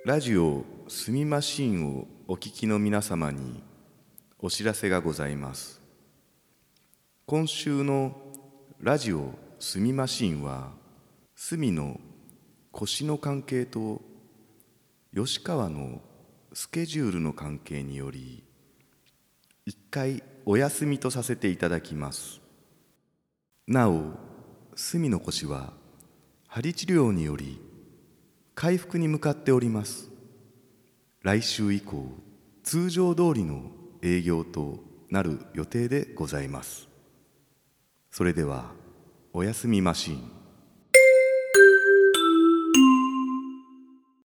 ラジオすみマシーンをお聞きの皆様にお知らせがございます。今週のラジオすみマシーンは、隅の腰の関係と吉川のスケジュールの関係により、一回お休みとさせていただきます。なお、隅の腰は針治療により回復に向かっております。来週以降、通常通りの営業となる予定でございます。それでは、おやすみマシーン。